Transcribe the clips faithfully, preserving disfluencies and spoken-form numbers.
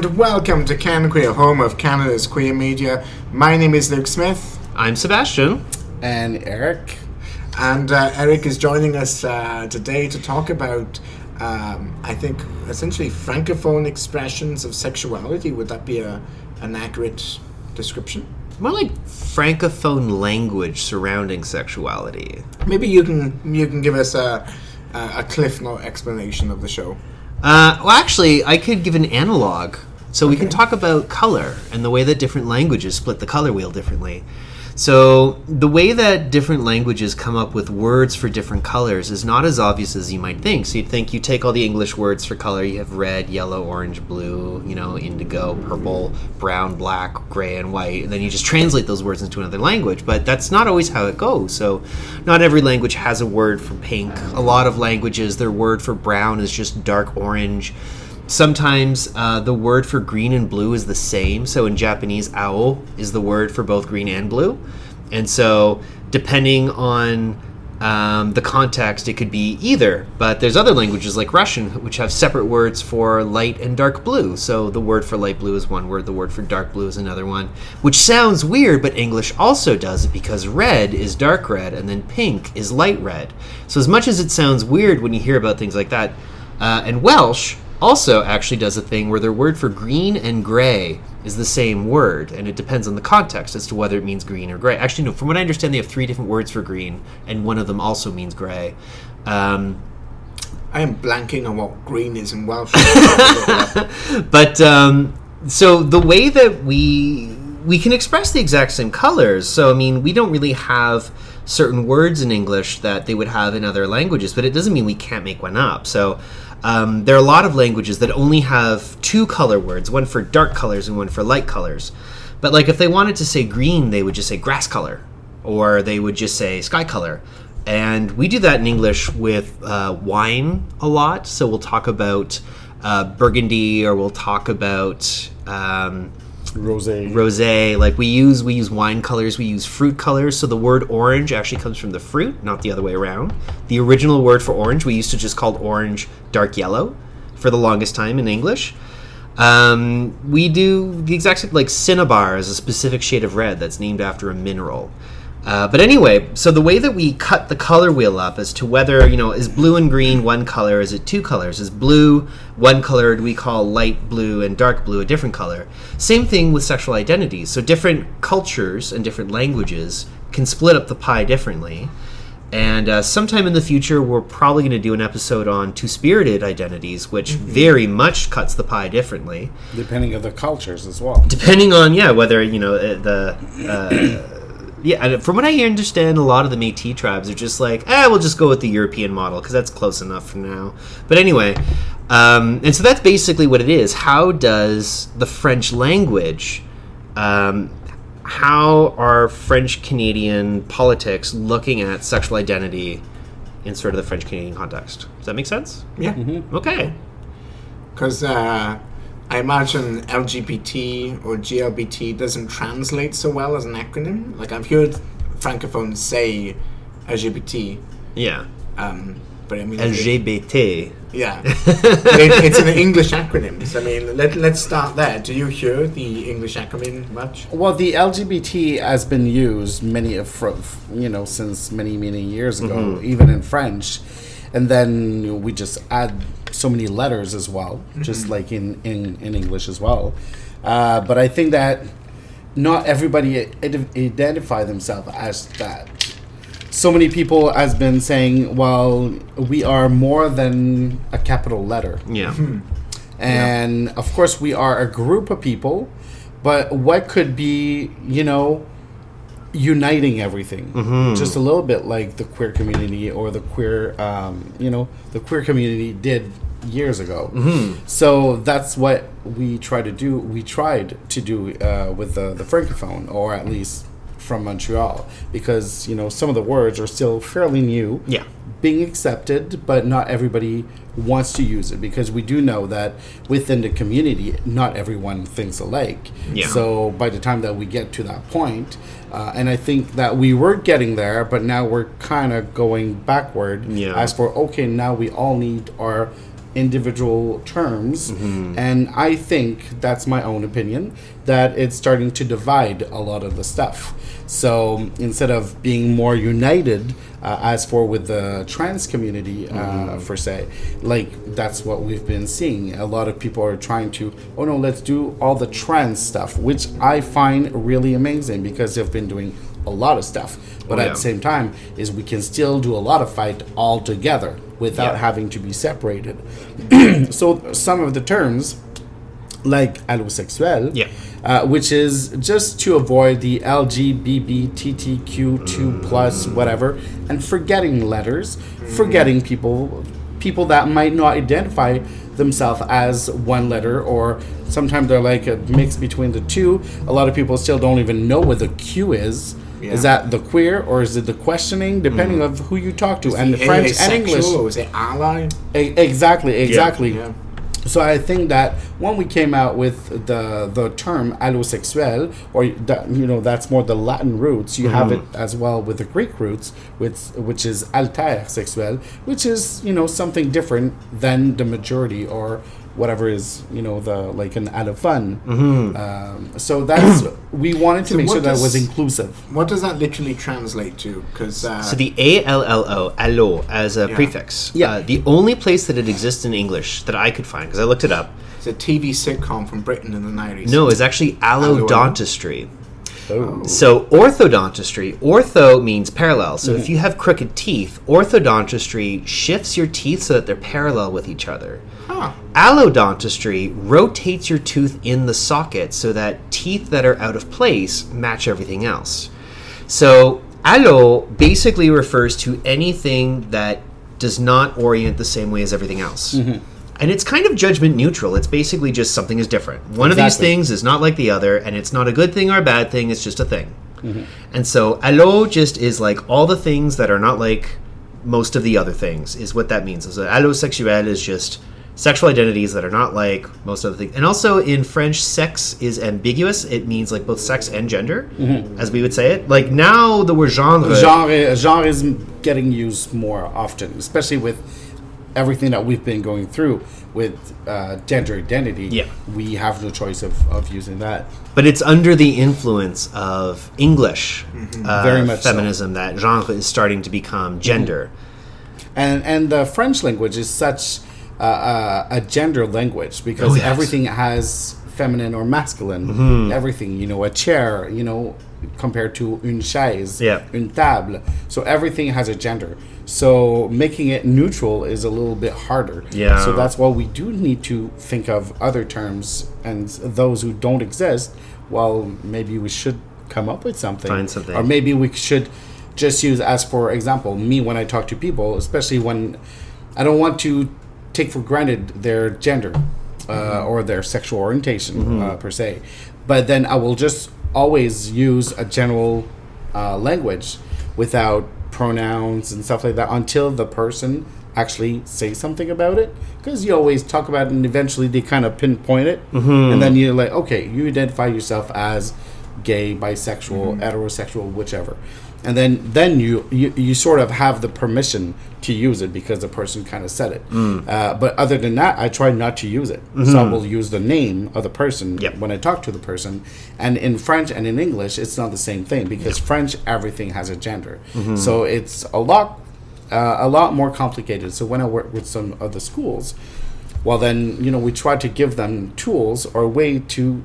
and welcome to Can Queer, home of Canada's queer media. My name is Luke Smith. I'm Sebastian. And Eric. And uh, Eric is joining us uh, today to talk about, um, I think, essentially francophone expressions of sexuality. Would that be a, an accurate description? More like francophone language surrounding sexuality. Maybe you can you can give us a, a, a cliff note explanation of the show. Uh, well, actually, I could give an analog. So we Okay. can talk about color and the way that different languages split the color wheel differently. So the way that different languages come up with words for different colors is not as obvious as you might think. So you'd think you take all the English words for color, you have red, yellow, orange, blue, you know, indigo, purple, brown, black, gray, and white, and then you just translate those words into another language. But that's not always how it goes. So not every language has a word for pink. A lot of languages, their word for brown is just dark orange. Sometimes uh, the word for green and blue is the same. So in Japanese, ao is the word for both green and blue. And so depending on um, the context, it could be either. But there's other languages like Russian, which have separate words for light and dark blue. So the word for light blue is one word, the word for dark blue is another one, which sounds weird, but English also does it because red is dark red and then pink is light red. So as much as it sounds weird when you hear about things like that, uh, and Welsh also actually does a thing where their word for green and gray is the same word, and it depends on the context as to whether it means green or gray. Actually, no, from what I understand, they have three different words for green, and one of them also means gray. Um, I am blanking on what green is in Welsh. but, um, so the way that we we can express the exact same colors, so, I mean, we don't really have certain words in English that they would have in other languages, but it doesn't mean we can't make one up. So Um, there are a lot of languages that only have two color words, one for dark colors and one for light colors. But like if they wanted to say green, they would just say grass color, or they would just say sky color. And we do that in English with uh, wine a lot. So we'll talk about uh, Burgundy, or we'll talk about um, Rosé. Rosé. Like we use we use wine colors, we use fruit colors. So the word orange actually comes from the fruit, not the other way around. The original word for orange we used to just call orange dark yellow for the longest time in English. Um, we do the exact same, like cinnabar is a specific shade of red that's named after a mineral. Uh, but anyway, so the way that we cut the color wheel up as to whether, you know, is blue and green one color, is it two colors? Is blue one color, do we call light blue and dark blue a different color? Same thing with sexual identities. So different cultures and different languages can split up the pie differently. And uh, sometime in the future, we're probably going to do an episode on two-spirited identities, which mm-hmm. very much cuts the pie differently. Depending on the cultures as well. Depending on, yeah, whether, you know, the... Uh, Yeah, and from what I understand, a lot of the Métis tribes are just like, eh, we'll just go with the European model because that's close enough for now. But anyway, um, and so that's basically what it is. How does the French language, um, how are French-Canadian politics looking at sexual identity in sort of the French-Canadian context? Does that make sense? Yeah. Mm-hmm. Okay. Because uh, I imagine L G B T or G L B T doesn't translate so well as an acronym. Like I've heard francophones say L G B T, Yeah. um, but I mean L G B T. Yeah, but it, it's an English acronym. So I mean, let let's start there. Do you hear the English acronym much? Well, the L G B T has been used many of fr- you know since many many years ago, mm-hmm. even in French, and then you know, we just add so many letters as well, mm-hmm. just like in, in, in English as well. Uh, but I think that not everybody id- identify themselves as that. So many people has been saying, well, we are more than a capital letter. Yeah. And yeah. of course we are a group of people, but what could be, you know, uniting everything, mm-hmm. just a little bit like the queer community or the queer, um, you know, the queer community did years ago. Mm-hmm. So that's what we try to do. We tried to do uh, with the, the Francophone, or at least from Montreal, because, you know, some of the words are still fairly new. Yeah. Being accepted, but not everybody wants to use it, because we do know that within the community, not everyone thinks alike. Yeah. So by the time that we get to that point, uh, and I think that we were getting there, but now we're kind of going backward. Yeah. As for, okay, now we all need our individual terms, Mm-hmm. and I think that's my own opinion that it's starting to divide a lot of the stuff. So instead of being more united, uh, as for with the trans community, uh, Mm-hmm. per se, like that's what we've been seeing. A lot of people are trying to, oh no, let's do all the trans stuff, which I find really amazing because they've been doing a lot of stuff. But Oh, at yeah. the same time, is we can still do a lot of fight all together without Yeah. having to be separated. So some of the terms, like allosexuel, Yeah. uh, which is just to avoid the L G B T Q two plus whatever, and forgetting letters, forgetting people, people that might not identify themselves as one letter, or sometimes they're like a mix between the two. A lot of people still don't even know what the Q is. Yeah. Is that the queer or is it the questioning, depending of who you talk to, and The French and asexual, English. or is it ally? E- exactly, exactly. Yeah. So I think that when we came out with the the term allosexuel, or that, you know, that's more the Latin roots. You have it as well with the Greek roots, which which is altersexuel, which is, you know, something different than the majority or whatever is, you know, the like an allophone. Um, so that's we wanted to So make what sure that it was does- inclusive. What does that literally translate to? Because uh, So the A L L O, allo, as a Yeah. prefix. Yeah. Uh, the only place that it exists in English that I could find, because I looked it up, it's a T V sitcom from Britain in the nineties. no, is actually Allo. allodontistry. Oh. So orthodontistry, ortho means parallel. So if you have crooked teeth, orthodontistry shifts your teeth so that they're parallel with each other. Huh. Allodontistry rotates your tooth in the socket so that teeth that are out of place match everything else. So allo basically refers to anything that does not orient the same way as everything else. And it's kind of judgment neutral. It's basically just something is different. One of these Exactly. things is not like the other, and it's not a good thing or a bad thing, it's just a thing. And so allo just is like all the things that are not like most of the other things, is what that means. So allosexuel is just sexual identities that are not like most other things. And also in French, sex is ambiguous. It means like both sex and gender, as we would say it. Like now the word genre. Genre, genre is getting used more often, especially with everything that we've been going through with uh, gender identity. Yeah. We have no choice of, of using that. But it's under the influence of English uh, Very much so. feminism that genre is starting to become gender. And and the French language is such uh, uh, a gender language because Oh, yes. everything has feminine or masculine. Mm-hmm. Everything, you know, a chair, you know, compared to une chaise, Yeah. une table. So everything has a gender. So making it neutral is a little bit harder. Yeah. So that's why we do need to think of other terms, and those who don't exist, well, maybe we should come up with something. Find something. Or maybe we should just use, as for example, me when I talk to people, especially when I don't want to take for granted their gender uh, or their sexual orientation uh, per se, but then I will just always use a general uh, language without pronouns and stuff like that until the person actually say something about it, because you always talk about it and eventually they kind of pinpoint it, and then you're like, okay, you identify yourself as gay, bisexual, heterosexual, whichever, and then then you, you you sort of have the permission to use it because the person kind of said it. Uh, but other than that, I try not to use it. So I will use the name of the person Yep. when I talk to the person. And in French and in English, it's not the same thing because French, everything has a gender. So it's a lot uh, a lot more complicated. So when I work with some of the schools, well then, you know, we try to give them tools or a way to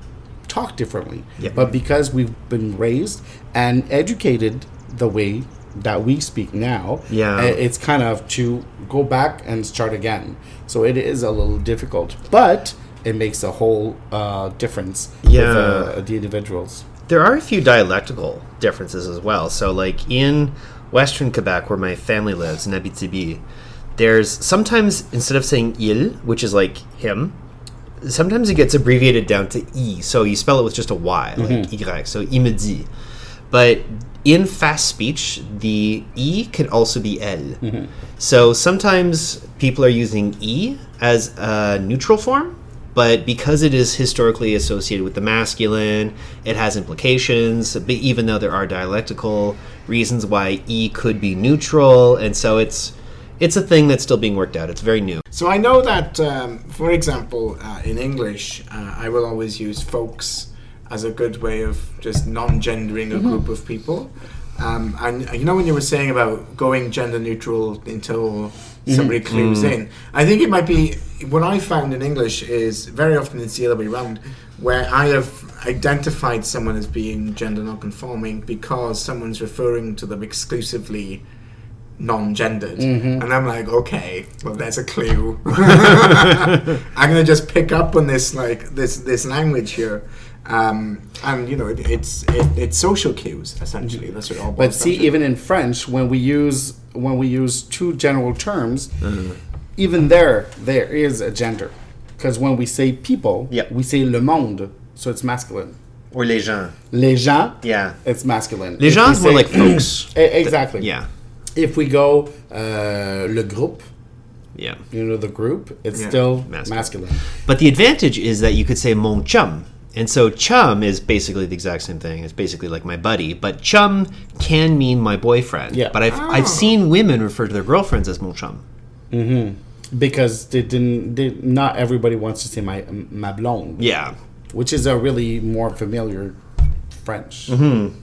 talk differently. Yep. But because we've been raised and educated the way that we speak now, Yeah. uh, it's kind of to go back and start again. So it is a little difficult, but it makes a whole uh, difference Yeah. with uh, the individuals. There are a few dialectical differences as well. So, like in Western Quebec, where my family lives, in Abitibi, there's sometimes, instead of saying il, which is like him, sometimes it gets abbreviated down to I. So you spell it with just a Y, like Y. So il me dit. But in fast speech, the I can also be elle. So sometimes people are using I as a neutral form, but because it is historically associated with the masculine, it has implications, but even though there are dialectical reasons why E could be neutral, and so it's it's a thing that's still being worked out. It's very new. So I know that, um, for example, uh, in English, uh, I will always use folks as a good way of just non-gendering a mm-hmm. group of people. Um, and you know when you were saying about going gender neutral until somebody mm-hmm. clues mm. in, I think it might be, what I found in English is very often it's the other way around, where I have identified someone as being gender non-conforming because someone's referring to them exclusively non-gendered, mm-hmm. and I'm like, okay, well, there's a clue. I'm gonna just pick up on this, like this this language here, um, and you know, it, it's it, it's social cues essentially. That's what it all. But see, even in French, when we use when we use two general terms, mm-hmm. even there there is a gender, because when we say people, yep. we say le monde, so it's masculine. Or les gens. Les gens, yeah, it's masculine. Les gens is more like folks. Exactly. The, yeah. If we go uh, le groupe, yeah, you know, the group, it's yeah. still masculine. masculine. But the advantage is that you could say mon chum. And so chum is basically the exact same thing. It's basically like my buddy. But chum can mean my boyfriend. Yeah. But I've oh. I've seen women refer to their girlfriends as mon chum. Mm-hmm. Because they didn't. They, not everybody wants to say my ma blonde. Yeah. Which is a really more familiar French. Mm-hmm.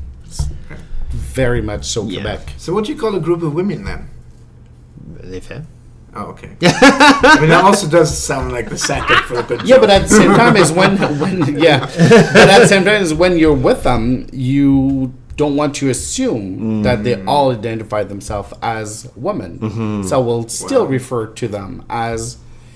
Very much so yeah. Quebec. So what do you call a group of women then? Les femmes. Oh, okay. I mean, that also does sound like the setup for a good job. Yeah, but at the same time is when, when yeah, but at the same time is when you're with them, you don't want to assume mm. that they all identify themselves as women. Mm-hmm. So we'll still wow. refer to them as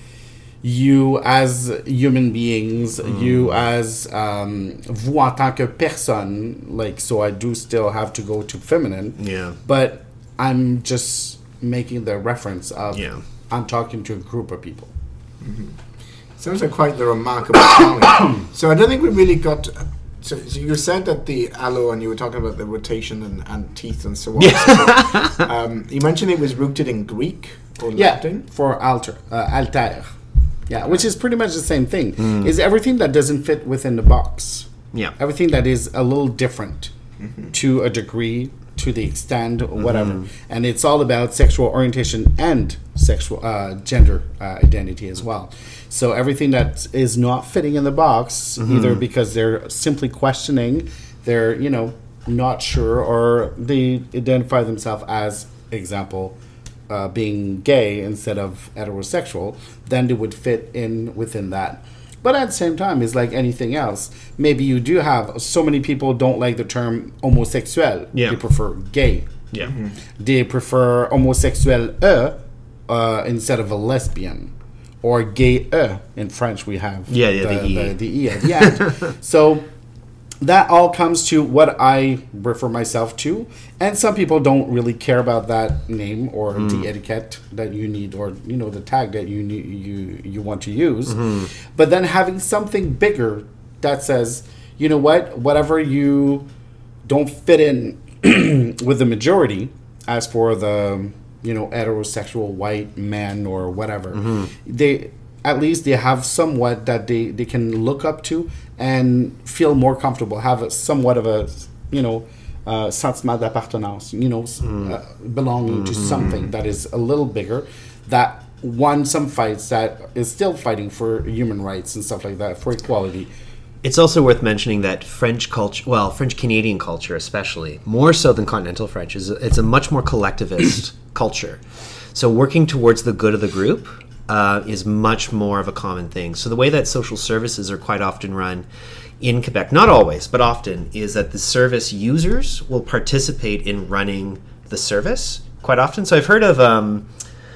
you as human beings, mm. you as um, vous en tant que personne. Like, so I do still have to go to feminine. Yeah. But I'm just making the reference of yeah. I'm talking to a group of people. Mm-hmm. Sounds like quite the remarkable challenge. So I don't think we really got. To, so, so you said that the aloe, and you were talking about the rotation and, and teeth and so on. Yeah. So, um, you mentioned it was rooted in Greek or yeah, Latin for alter, uh, alter. Yeah, which is pretty much the same thing. Mm. Is everything that doesn't fit within the box. Yeah. Everything that is a little different mm-hmm. to a degree, to the extent, or whatever. Mm-hmm. And it's all about sexual orientation and sexual uh, gender uh, identity as well. So everything that is not fitting in the box, mm-hmm. either because they're simply questioning, they're, you know, not sure, or they identify themselves as, example, uh, being gay instead of heterosexual, then they would fit in within that. But at the same time, it's like anything else. Maybe you do have, so many people don't like the term homosexuel. Yeah. They prefer gay. Yeah. Mm-hmm. They prefer homosexuel e uh, instead of a lesbian. Or gay e. In French, we have yeah, yeah, the, the, e. the, the E at the end. So that all comes to what I refer myself to. And some people don't really care about that name or mm. the etiquette that you need, or, you know, the tag that you need, you you want to use. Mm-hmm. But then having something bigger that says, you know what, whatever you don't fit in with the majority, as for the, you know, heterosexual white man or whatever, mm-hmm. they at least they have somewhat that they, they can look up to and feel more comfortable, have a, somewhat of a, you know, uh, sentiment d'appartenance, you know, mm. uh, belonging mm-hmm. to something that is a little bigger, that won some fights, that is still fighting for human rights and stuff like that, for equality. It's also worth mentioning that French culture, well, French Canadian culture especially, more so than continental French, is it's a much more collectivist culture. So working towards the good of the group uh, is much more of a common thing. So the way that social services are quite often run in Quebec, not always, but often, is that the service users will participate in running the service quite often. So I've heard of, um,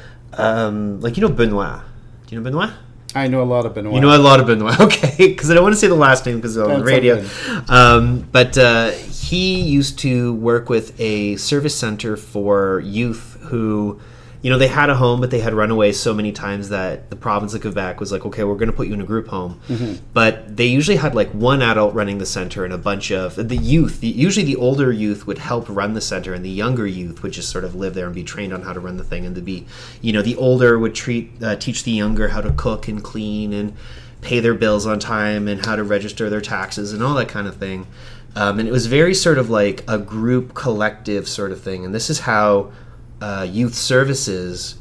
um, like, you know, Benoit. Do you know Benoit? I know a lot of Benoit. You know a lot of Benoit, okay, because I don't want to say the last name because it's on the radio. Um, but uh, he used to work with a service center for youth who, you know, they had a home, but they had run away so many times that the province of Quebec was like, okay, we're going to put you in a group home. Mm-hmm. But they usually had like one adult running the center and a bunch of the youth. The, usually the older youth would help run the center, and the younger youth would just sort of live there and be trained on how to run the thing. And to be, you know, the older would treat uh, teach the younger how to cook and clean and pay their bills on time and how to register their taxes and all that kind of thing. Um, and it was very sort of like a group collective sort of thing. And this is how Uh, youth services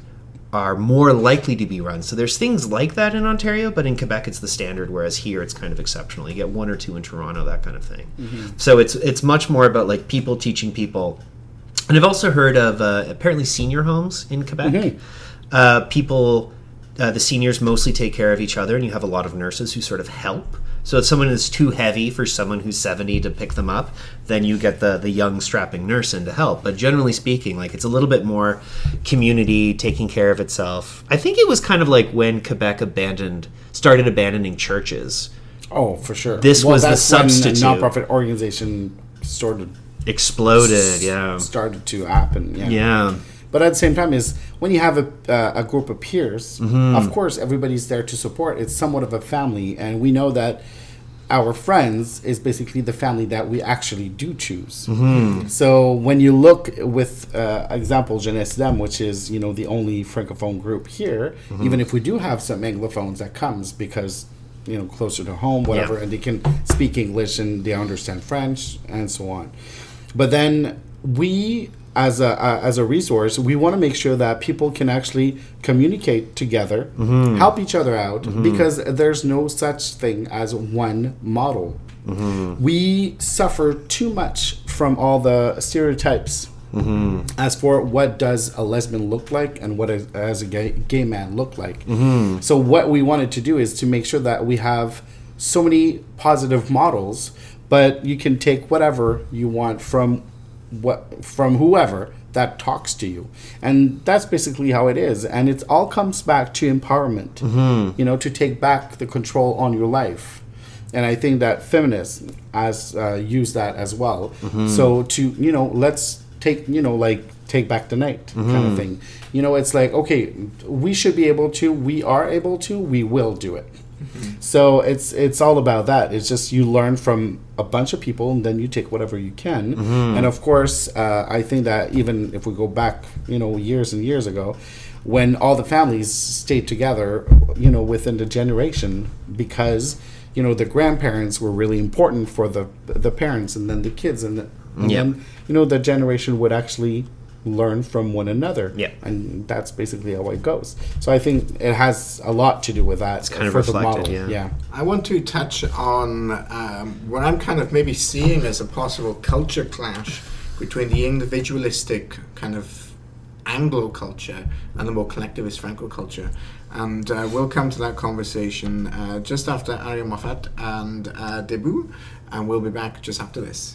are more likely to be run. So there's things like that in Ontario, but in Quebec it's the standard, whereas here it's kind of exceptional. You get one or two in Toronto, that kind of thing. Mm-hmm. So it's it's much more about like people teaching people. And I've also heard of uh, apparently senior homes in Quebec. Mm-hmm. Uh, people, uh, the seniors mostly take care of each other, and you have a lot of nurses who sort of help. So if someone is too heavy for someone who's seventy to pick them up, then you get the, the young strapping nurse in to help. But generally speaking, like it's a little bit more community taking care of itself. I think it was kind of like when Quebec abandoned, started abandoning churches. Oh, for sure. This well, was the that's substitute. When a nonprofit organization started exploded. s- Yeah, started to happen. Yeah. yeah. But at the same time, is when you have a, uh, a group of peers, Mm-hmm. of course, everybody's there to support. It's somewhat of a family. And we know that our friends is basically the family that we actually do choose. Mm-hmm. So when you look with, uh, example, Jeunesse Dame, which is, you know, the only Francophone group here, Mm-hmm. even if we do have some Anglophones that comes because, you know, closer to home, whatever, Yeah. and they can speak English and they understand French and so on. But then we, as a uh, as a resource, we want to make sure that people can actually communicate together, Mm-hmm. help each other out, because there's no such thing as one model. Mm-hmm. We suffer too much from all the stereotypes Mm-hmm. as for what does a lesbian look like and what is, as a gay, gay man look like. Mm-hmm. So what we wanted to do is to make sure that we have so many positive models, but you can take whatever you want from what from whoever that talks to you, and that's basically how it is. And it all comes back to empowerment. Mm-hmm. You know, to take back the control on your life. And I think that feminists as uh, use that as well. Mm-hmm. So to you know, let's take you know like take back the night mm-hmm. kind of thing. You know, it's like, okay, we should be able to. We are able to. We will do it. Mm-hmm. So it's it's all about that. It's just you learn from a bunch of people, and then you take whatever you can. Mm-hmm. And of course, uh, I think that even if we go back, you know, years and years ago, when all the families stayed together, you know, within the generation, because you know the grandparents were really important for the the parents, and then the kids, and, the, and Yeah. then you know the generation would actually learn from one another. Yeah. And that's basically how it goes. So I think it has a lot to do with that. It's kind of for the reflected, model. yeah. yeah. I want to touch on um, what I'm kind of maybe seeing as a possible culture clash between the individualistic kind of Anglo culture and the more collectivist Franco culture. And uh, we'll come to that conversation uh, just after Ariel Moffat and uh, Debut, and we'll be back just after this.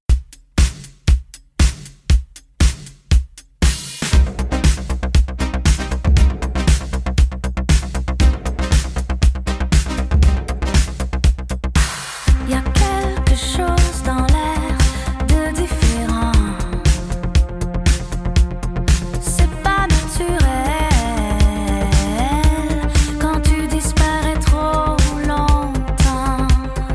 Y a quelque chose dans l'air de différent. C'est pas naturel quand tu disparais trop longtemps.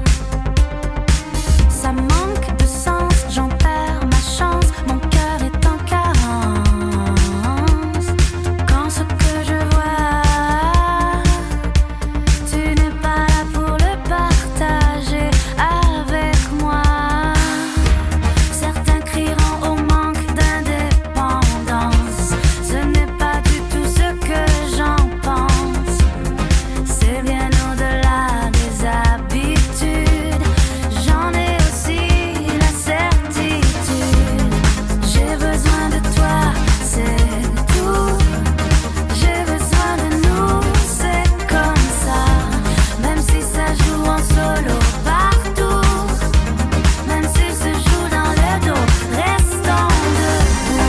Ça manque de sens, j'en perds ma chance. Mon cœur est en carence. Quand ce que je vois, tu n'es pas là pour le partager avec moi. Certains crieront au manque d'indépendance. Ce n'est pas du tout ce que j'en pense. C'est bien au-delà des habitudes. J'en ai aussi la certitude. J'ai besoin de toi, c'est tout. J'ai besoin de nous, c'est comme ça. Même si ça joue en solo partout, même si se joue dans le dos, restons debout.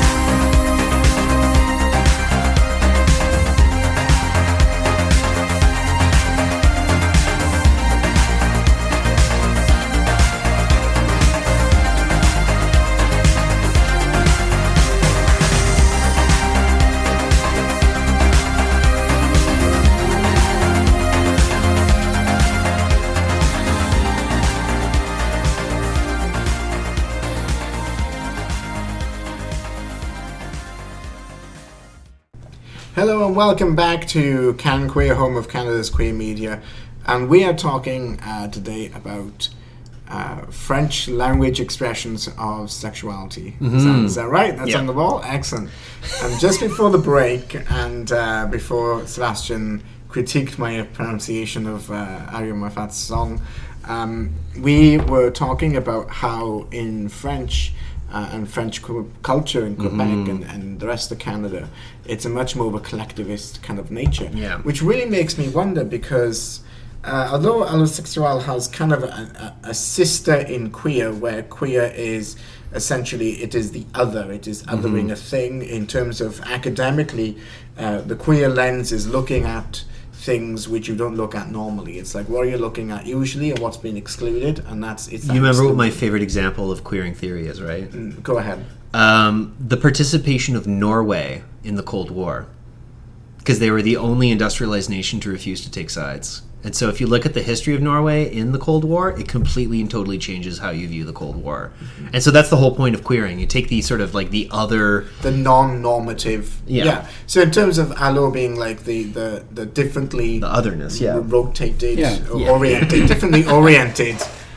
Hello and welcome back to Can Queer, home of Canada's queer media, and we are talking uh, today about uh, French language expressions of sexuality. Is, that, is that right? That's Yeah. on the ball? Excellent. And just before the break, and uh, before Sebastian critiqued my pronunciation of uh, Ariel Moffat's song, um, we were talking about how in French uh, and French cu- culture in Quebec and, and the rest of Canada, it's a much more of a collectivist kind of nature, Yeah. which really makes me wonder because uh, although allosexual has kind of a, a, a sister in queer, where queer is essentially it is the other, it is othering a thing in terms of academically, uh, the queer lens is looking at things which you don't look at normally. It's like what are you looking at usually and what's been excluded, and that's it's. That You remember what my excluded. favorite example of queering theory is, right? Mm, Go ahead. Um, the participation of Norway in the Cold War, because they were the only industrialized nation to refuse to take sides. And so if you look at the history of Norway in the Cold War, it completely and totally changes how you view the Cold War. And so that's the whole point of queering. You take the sort of like the other... The non-normative. Yeah. So in terms of allo being like the the, the differently The otherness, yeah. rotated Yeah. or Yeah. oriented, differently oriented.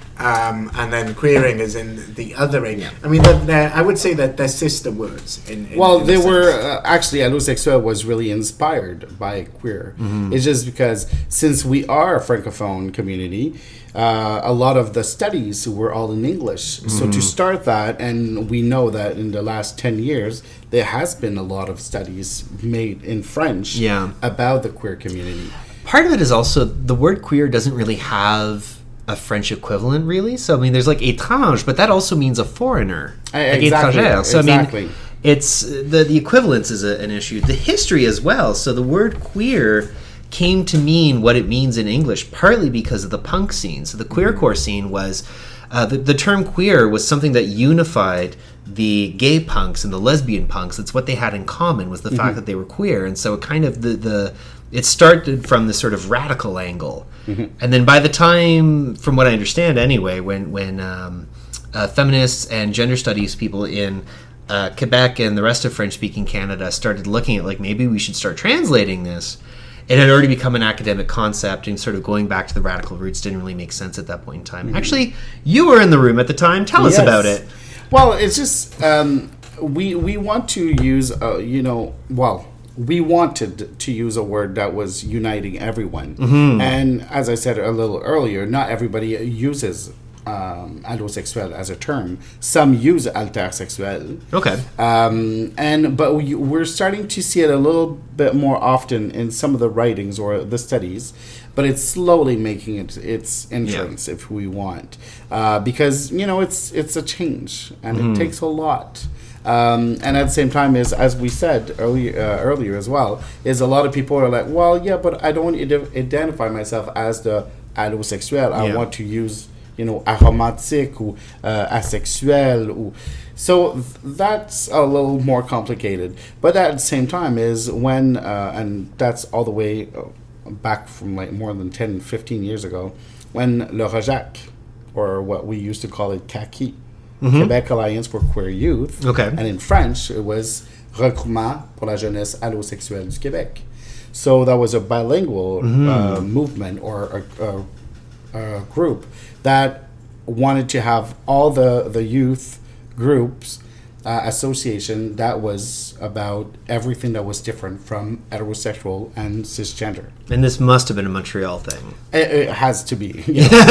Um, and then queering is in the othering. I mean, they're, they're, I would say that they're sister words. In, in Well, in a they were sense. uh, actually allosexuel was really inspired by queer. It's just because since we are a francophone community, uh, a lot of the studies were all in English. So to start that, and we know that in the last ten years there has been a lot of studies made in French Yeah. about the queer community. Part of it is also the word queer doesn't really have a French equivalent, really. So I mean, there's like étrange, but that also means a foreigner, Uh, like exactly, étrangère. So I exactly. mean, it's the the equivalence is a, an issue. The history as well. So the word queer came to mean what it means in English, partly because of the punk scene. So the queercore scene was uh, the the term queer was something that unified the gay punks and the lesbian punks. It's what they had in common was the fact that they were queer, and so it kind of the the it started from this sort of radical angle. And then by the time, from what I understand anyway, when when um, uh, feminists and gender studies people in uh, Quebec and the rest of French-speaking Canada started looking at like maybe we should start translating this, it had already become an academic concept, and sort of going back to the radical roots didn't really make sense at that point in time. Actually, you were in the room at the time. Tell us Yes. about it. Well, it's just um, we we want to use uh, you know well we wanted to use a word that was uniting everyone, and as I said a little earlier, not everybody uses um, allosexuel as a term. Some use altersexuel. Okay. Um, and but we, we're starting to see it a little bit more often in some of the writings or the studies, but it's slowly making it its entrance if we want, uh, because you know it's it's a change and it takes a lot. Um, and at the same time, is as we said earlier uh, earlier as well, is a lot of people are like, well, yeah, but I don't ide- identify myself as the allosexuel. I Yeah. want to use you know, aromatique or uh, asexuel. Or, so th- that's a little more complicated. But at the same time is when, uh, and that's all the way uh, back from like more than ten, fifteen years ago, when Le Rejac, or what we used to call it C A Q I, Quebec Alliance for Queer Youth, Okay. and in French it was Regroupement pour la Jeunesse Allosexuelle du Québec. So that was a bilingual uh, movement or a, a Uh, group that wanted to have all the the youth groups uh, association that was about everything that was different from heterosexual and cisgender. And this must have been a Montreal thing. It, it has to be, you know.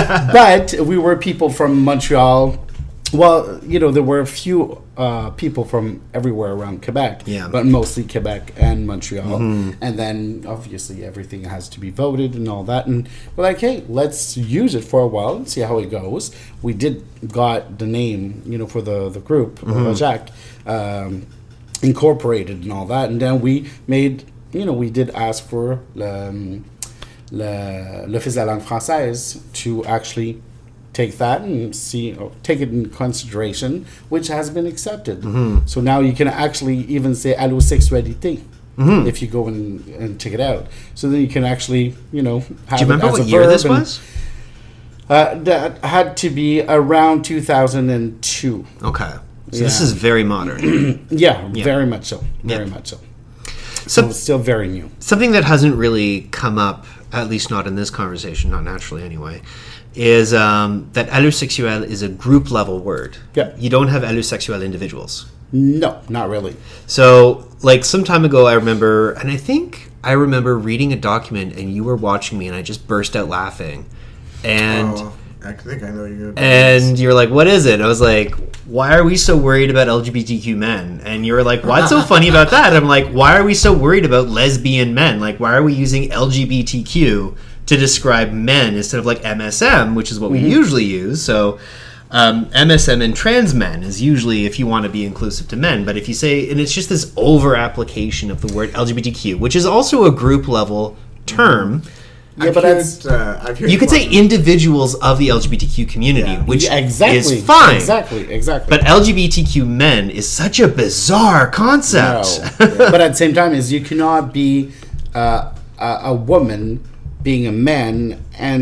But we were people from Montreal. Well, you know, there were a few uh, people from everywhere around Quebec, Yeah. but mostly Quebec and Montreal. And then, obviously, everything has to be voted and all that. And we're like, hey, let's use it for a while and see how it goes. We did got the name, you know, for the, the group, mm Jacques, um, incorporated and all that. And then we made, you know, we did ask for um, le, l'Office de la langue française to actually take that and see, or take it in consideration, which has been accepted. Mm-hmm. So now you can actually even say allosexualité mm-hmm. if you go and, and check it out. So then you can actually, you know, have Do you remember it as what a year verb this and, was? Uh, that had to be around two thousand two. Okay. So this Yeah. is very modern. Yeah, Yeah. very much so. Very Yeah. much so. So So it's still very new. something that hasn't really come up, at least not in this conversation, not naturally anyway, is um, that allosexuel is a group level word. Yeah. You don't have allosexuel individuals. No, not really. So, like, some time ago, I remember, and I think I remember reading a document, and you were watching me, and I just burst out laughing. And Oh, I think I know you're. and you're like, what is it? I was like, why are we so worried about L G B T Q men? And you were like, what's so funny about that? I'm like, why are we so worried about lesbian men? Like, why are we using L G B T Q to describe men instead of like M S M, which is what we usually use? So um, M S M and trans men is usually if you want to be inclusive to men. But if you say, and it's just this over application of the word L G B T Q, which is also a group level term. Yeah, I've but heard, that's uh, I've heard You could say one- individuals of the L G B T Q community, Yeah. which Yeah, exactly is fine. Exactly, exactly. But L G B T Q men is such a bizarre no. concept. But at the same time, is you cannot be uh, a, a woman being a man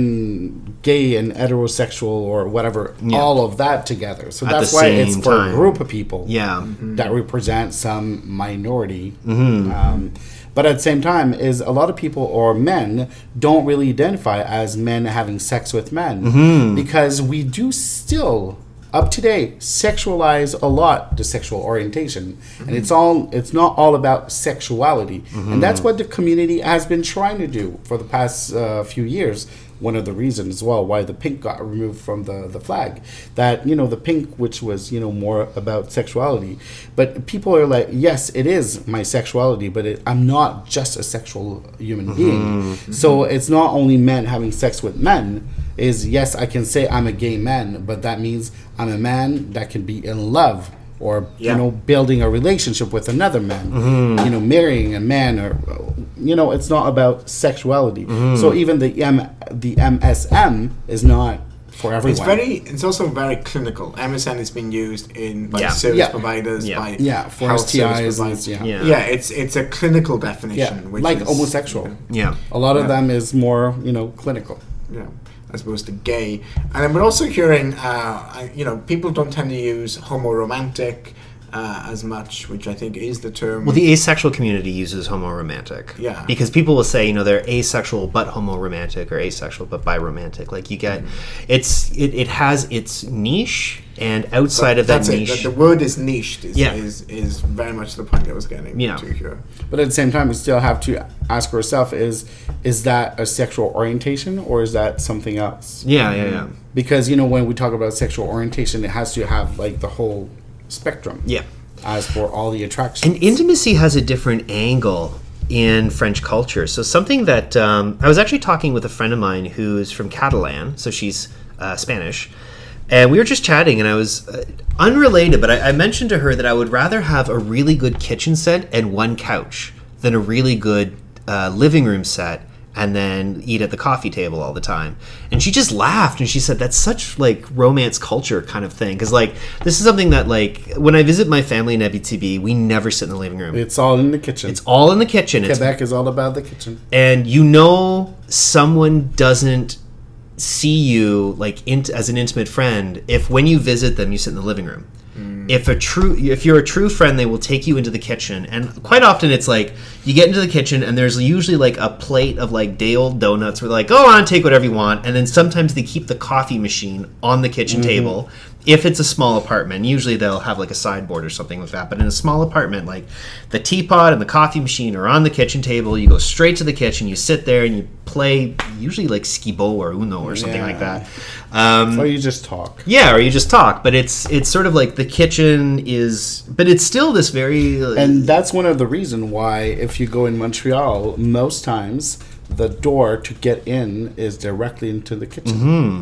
and gay and heterosexual or whatever, Yeah. all of that together. So At that's the why it's same for time. a group of people. Yeah. That represent some minority. Mm-hmm. Um, but at the same time, is a lot of people or men don't really identify as men having sex with men Mm-hmm. because we do still up to date sexualize a lot the sexual orientation, and it's all it's not all about sexuality, and that's what the community has been trying to do for the past uh, few years. One of the reasons as well why the pink got removed from the, the flag, that, you know, the pink, which was, you know, more about sexuality, but people are like, yes, it is my sexuality, but it, I'm not just a sexual human being. So it's not only men having sex with men. Is yes, I can say I'm a gay man, but that means I'm a man that can be in love or Yeah. you know building a relationship with another man, you know, marrying a man, or you know, it's not about sexuality. So even the M the M S M is not for everyone. It's very. It's also very clinical. M S N has been used in by Yeah. service Yeah. providers, Yeah. by yeah for health S T Is service and providers. yeah. Yeah. Yeah, it's it's a clinical definition, Yeah, which like is, homosexual. Yeah. A lot of Yeah. them is more, you know, clinical. Yeah, as opposed to gay. And then we're also hearing, uh, I- you know, people don't tend to use homo-romantic uh, as much, which I think is the term. Well, the asexual community uses homo-romantic. Yeah. Because people will say, you know, they're asexual but homo-romantic or asexual but biromantic. Like, you get, it's, it, it has its niche, and outside of that That's it. niche. The, the word is niched. Is, Yeah. is is very much the point I was getting Yeah. to here. But at the same time, we still have to ask ourselves: is is that a sexual orientation or is that something else? yeah, yeah, yeah. Because, you know, when we talk about sexual orientation, it has to have like the whole spectrum. Yeah. As for all the attractions. And intimacy has a different angle in French culture. So something that um, I was actually talking with a friend of mine who's from Catalan, so she's uh, Spanish, and we were just chatting, and I was uh, unrelated, but I, I mentioned to her that I would rather have a really good kitchen set and one couch than a really good uh, living room set and then eat at the coffee table all the time. And she just laughed, and she said, that's such like romance culture kind of thing. Because like, this is something that like, when I visit my family in Abitibi, we never sit in the living room. It's all in the kitchen. It's all in the kitchen. It's, Quebec is all about the kitchen. and you know someone doesn't see you like int- as an intimate friend if when you visit them you sit in the living room. If a true, if you're a true friend, they will take you into the kitchen, and quite often it's like you get into the kitchen and there's usually like a plate of like day old donuts where they're like, go on, take whatever you want, and then sometimes they keep the coffee machine on the kitchen table. If it's a small apartment, usually they'll have like a sideboard or something like that. But in a small apartment, like the teapot and the coffee machine are on the kitchen table. You go straight to the kitchen, you sit there and you play usually like Skibo or Uno or something Yeah. like that. Um, Or you just talk. yeah, or you just talk, but it's it's sort of like the kitchen is, but it's still this very uh, And that's one of the reasons why, if you go in Montreal, most times the door to get in is directly into the kitchen. Mm-hmm.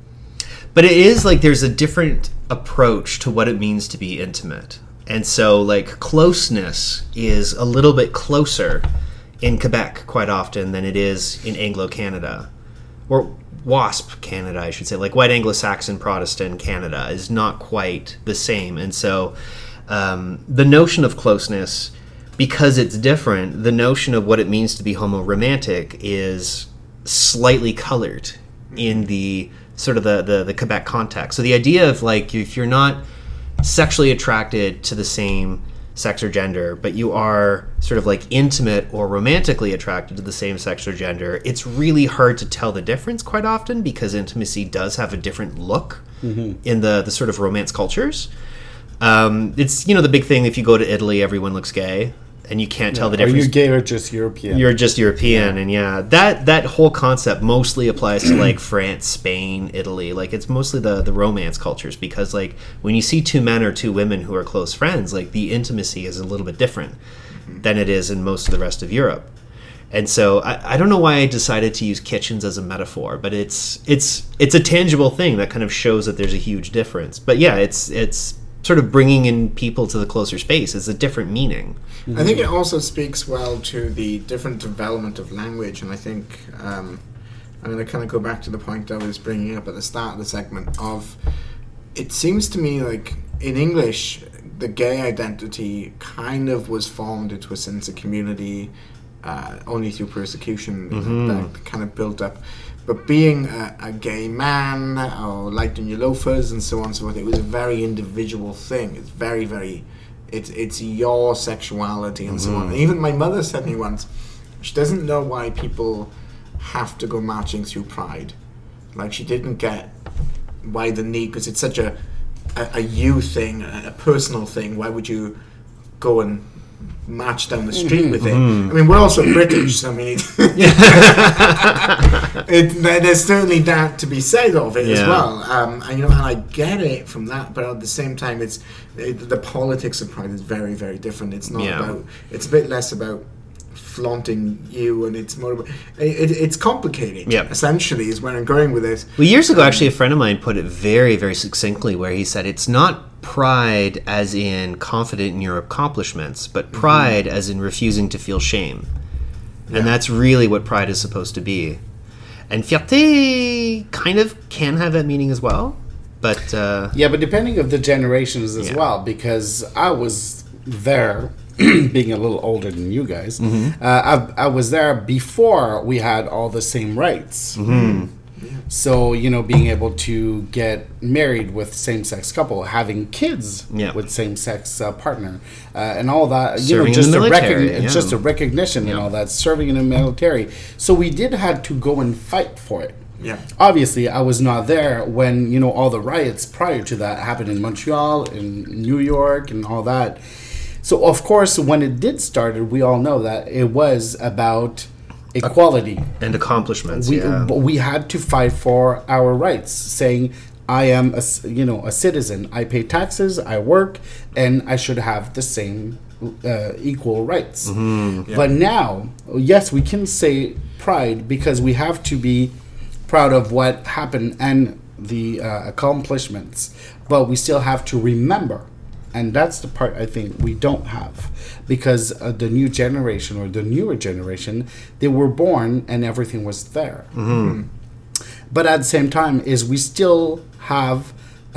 But it is like there's a different approach to what it means to be intimate. And so like closeness is a little bit closer in Quebec quite often than it is in Anglo-Canada. Or WASP Canada, I should say. Like white Anglo-Saxon Protestant Canada is not quite the same. And so um, the notion of closeness, because it's different, the notion of what it means to be homo-romantic is slightly colored in the sort of the, the, the Quebec context. So the idea of like, if you're not sexually attracted to the same sex or gender, but you are sort of like intimate or romantically attracted to the same sex or gender, it's really hard to tell the difference quite often because intimacy does have a different look mm-hmm. in the, the sort of romance cultures. Um, it's, you know, the big thing, if you go to Italy, everyone looks gay. And you can't yeah. tell the difference. Are you gay or just European? You're just European, yeah. and yeah, that that whole concept mostly applies to like France, Spain, Italy. Like it's mostly the the romance cultures because like when you see two men or two women who are close friends, like the intimacy is a little bit different than it is in most of the rest of Europe. And so I, I don't know why I decided to use kitchens as a metaphor, but it's it's it's a tangible thing that kind of shows that there's a huge difference. But yeah, it's it's. sort of bringing in people to the closer space is a different meaning. I think it also speaks well to the different development of language, and I think um, I'm going to kind of go back to the point I was bringing up at the start of the segment of it seems to me like in English the gay identity kind of was formed into a sense of community uh, only through persecution mm-hmm. that, that kind of built up. But being a, a gay man or light in your loafers and so on and so forth, it was a very individual thing. It's very, very, it's it's your sexuality and mm-hmm. so on. And even my mother said to me once, she doesn't know why people have to go marching through Pride. Like she didn't get why the need, because it's such a, a, a you thing, a, a personal thing. Why would you go and march down the street mm-hmm. with it? I mean, we're also British, so I mean, it, there's certainly that to be said of it yeah. as well. Um, and you know, and I get it from that, but at the same time, it's it, the politics of Pride is very, very different. It's not yeah. about. It's a bit less about flaunting you, and it's more about, it, it's complicated yep. essentially is where I'm going with this. Well, years ago um, actually a friend of mine put it very, very succinctly where he said it's not pride as in confident in your accomplishments, but pride mm-hmm. as in refusing to feel shame. Yeah. And that's really what pride is supposed to be. And fierté kind of can have that meaning as well, but uh, yeah, but depending of the generations as yeah. well, because I was there being a little older than you guys, mm-hmm. uh, I, I was there before we had all the same rights. Mm-hmm. So, you know, being able to get married with same-sex couple, having kids yeah. with same-sex uh, partner, uh, and all that, you serving know, just in the a military, recogni- yeah. just a recognition yeah. and all that, serving in the military. So we did had to go and fight for it. Yeah. Obviously, I was not there when, you know, all the riots prior to that happened in Montreal, in New York, and all that. So, of course, when it did started, we all know that it was about equality and accomplishments. We yeah. we had to fight for our rights, saying I am a you know a citizen. I pay taxes. I work, and I should have the same uh, equal rights. Mm-hmm. Yeah. But now, yes, we can say pride because we have to be proud of what happened and the uh, accomplishments. But we still have to remember. And that's the part I think we don't have, because uh, the new generation or the newer generation, they were born and everything was there. Mm-hmm. But at the same time, is we still have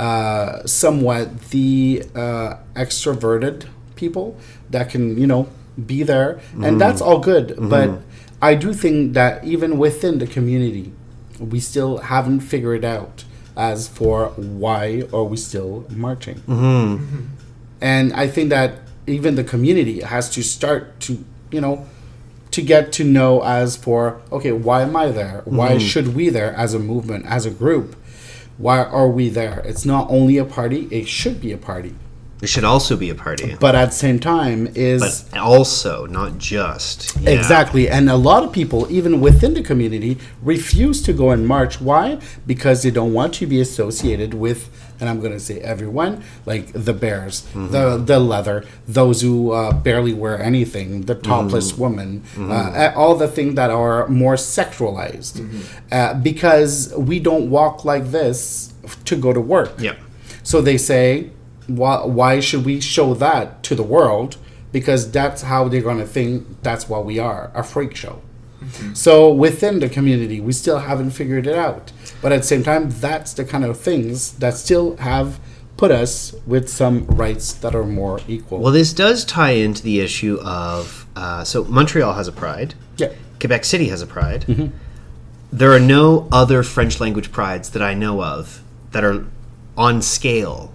uh, somewhat the uh, extroverted people that can, you know, be there, mm-hmm. and that's all good. Mm-hmm. But I do think that even within the community, we still haven't figured out as for why are we still marching. Mm-hmm. Mm-hmm. And I think that even the community has to start to, you know, to get to know as for, okay, why am I there? Why mm-hmm. should we there as a movement, as a group? Why are we there? It's not only a party, it should be a party. It should also be a party. But at the same time is... But also, not just. Yeah. Exactly. And a lot of people, even within the community, refuse to go and march. Why? Because they don't want to be associated with, and I'm going to say everyone, like the bears, mm-hmm. the the leather, those who uh, barely wear anything, the topless mm-hmm. woman, mm-hmm. Uh, all the things that are more sexualized. Mm-hmm. Uh, because we don't walk like this to go to work. Yeah. So they say... Why, why should we show that to the world? Because that's how they're going to think that's what we are, a freak show. Mm-hmm. So within the community, we still haven't figured it out. But at the same time, that's the kind of things that still have put us with some rights that are more equal. Well, this does tie into the issue of, uh, so Montreal has a pride. Yeah. Quebec City has a pride. Mm-hmm. There are no other French language prides that I know of that are on scale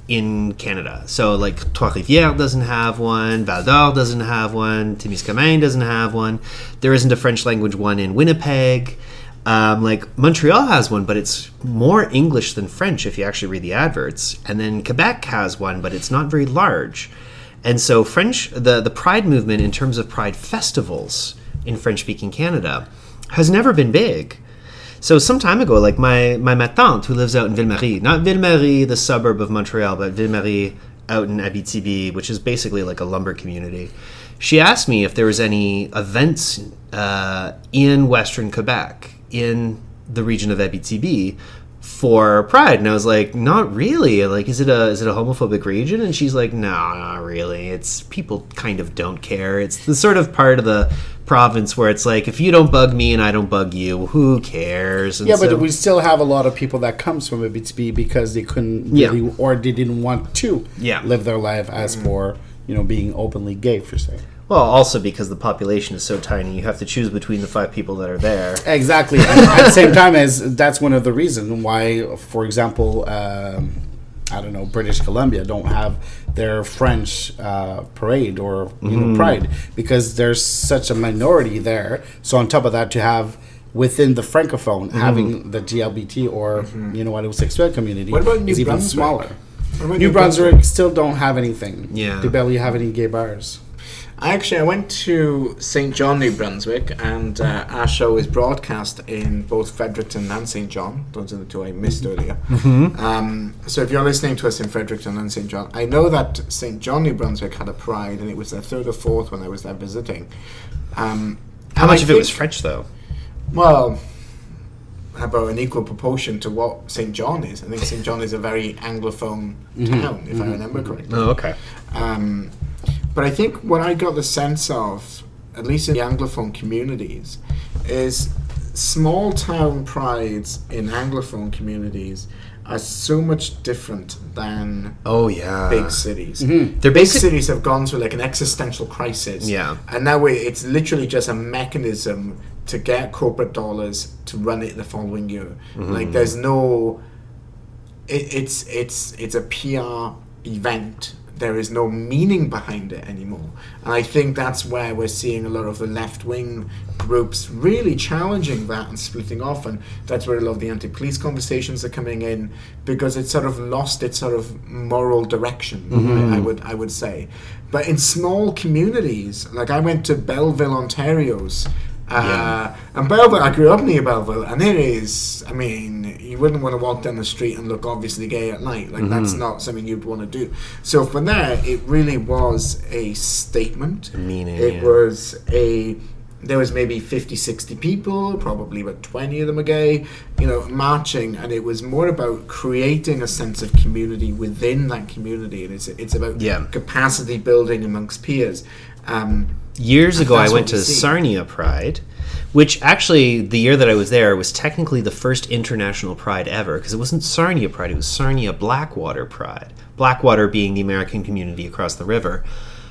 in Canada. So like Trois-Rivières doesn't have one, Val-d'Or doesn't have one, Témiscamingue doesn't have one. There isn't a French language one in Winnipeg. Um, like Montreal has one, but it's more English than French if you actually read the adverts. And then Quebec has one, but it's not very large. And so French, the, the Pride movement in terms of Pride festivals in French-speaking Canada has never been big. So some time ago, like my, my ma tante who lives out in Ville-Marie, not Ville-Marie, the suburb of Montreal, but Ville-Marie out in Abitibi, which is basically like a lumber community. She asked me if there was any events uh, in Western Quebec, in the region of Abitibi, for Pride, and I was like, not really. Like, is it a is it a homophobic region? And she's like, no, not really. It's people kind of don't care. It's the sort of part of the province where it's like, if you don't bug me and I don't bug you, who cares? And yeah, so, but we still have a lot of people that comes from Abitibi because they couldn't Yeah. really, or they didn't want to Yeah. live their life as for, you know, being openly gay, for say. well, also because the population is so tiny, you have to choose between the five people that are there. Exactly. And at the same time, as that's one of the reasons why, for example, um, I don't know, British Columbia don't have their French uh, parade or you know Pride, because there's such a minority there. So on top of that, to have within the francophone having the G L B T or you know homosexual community What about New is even Brunswick? smaller. What about New Brunswick still don't have anything. Yeah. They barely have any gay bars. I actually I went to Saint John, New Brunswick, and uh, our show is broadcast in both Fredericton and Saint John. Those are the two I missed earlier. Um, so if you're listening to us in Fredericton and Saint John, I know that Saint John, New Brunswick had a Pride, and it was their third or fourth when I was there visiting. Um, How and much I of it was think- French, though? Well, about an equal proportion to what Saint John is. I think Saint John is a very Anglophone town, if I remember correctly. Oh, okay. Um, but I think what I got the sense of, at least in the Anglophone communities, is small town prides in Anglophone communities are so much different than Oh, yeah. big cities. They're Big basic. cities have gone through like an existential crisis. Yeah. And now it- it's literally just a mechanism to get corporate dollars to run it the following year. Like there's no it, it's it's it's a P R event. There is no meaning behind it anymore. And I think that's where we're seeing a lot of the left-wing groups really challenging that and splitting off, and that's where a lot of the anti-police conversations are coming in, because it's sort of lost its sort of moral direction, I, I would I would say. But in small communities, like I went to Belleville, Ontario's, Uh, and Belleville, I grew up near Belleville, and it is, I mean, you wouldn't want to walk down the street and look obviously gay at night. Like, that's not something you'd want to do. So for there, it really was a statement. Meaning, It yeah. was a, there was maybe fifty, sixty people, probably about twenty of them are gay, you know, marching, and it was more about creating a sense of community within that community, and it's, it's about Yeah. capacity building amongst peers. Um, Years ago, I That's went what to we see. Sarnia Pride, which actually, the year that I was there, was technically the first international Pride ever, because it wasn't Sarnia Pride, it was Sarnia Blackwater Pride. Blackwater being the American community across the river.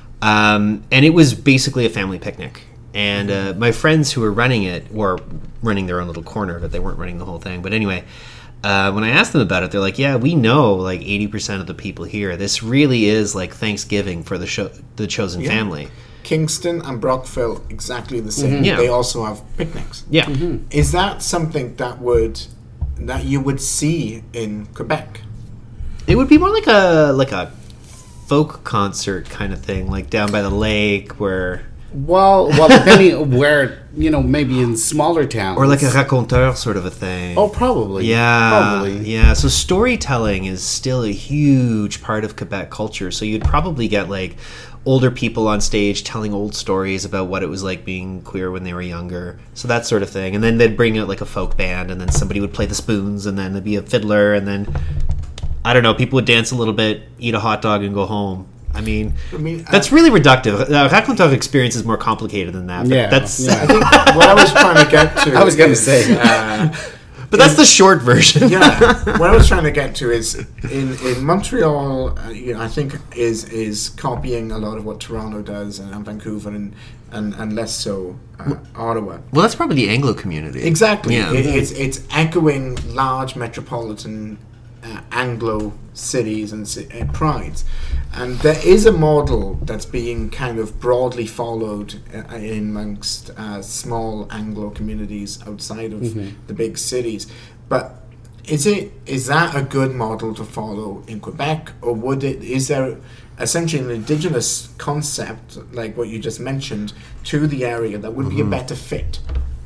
Um, and it was basically a family picnic. And uh, my friends who were running it, were running their own little corner of it, they weren't running the whole thing. But anyway, uh, when I asked them about it, they're like, yeah, we know like eighty percent of the people here. This really is like Thanksgiving for the, cho- the chosen Yeah. family. Kingston and Brockville, exactly the same. Yeah. They also have picnics. Yeah. Is that something that would that you would see in Quebec? It would be more like a like a folk concert kind of thing, like down by the lake, where Well, well, depending where, you know, maybe in smaller towns. or like a raconteur sort of a thing. Oh, probably. yeah, Probably. yeah. So storytelling is still a huge part of Quebec culture. So you'd probably get like older people on stage telling old stories about what it was like being queer when they were younger. So that sort of thing, and then they'd bring out like a folk band, and then somebody would play the spoons, and then there'd be a fiddler, and then I don't know, people would dance a little bit, eat a hot dog, and go home. I mean, I mean, that's really reductive. The raconteur experience is more complicated than that. But Yeah, that's yeah. I think what I was trying to get to. I was gonna is, say. Uh, but that's the short version. yeah, what I was trying to get to is in in Montreal. Uh, you know, I think is is copying a lot of what Toronto does, and, and Vancouver, and, and and less so uh, Ottawa. Well, that's probably the Anglo community. Exactly. Yeah. It, it's it's echoing large metropolitan uh, Anglo cities and ci- uh, prides. And there is a model that's being kind of broadly followed uh, in amongst uh, small Anglo communities outside of Mm-hmm. the big cities. But is it is that a good model to follow in Quebec, or would it is there essentially an indigenous concept like what you just mentioned to the area that would be a better fit?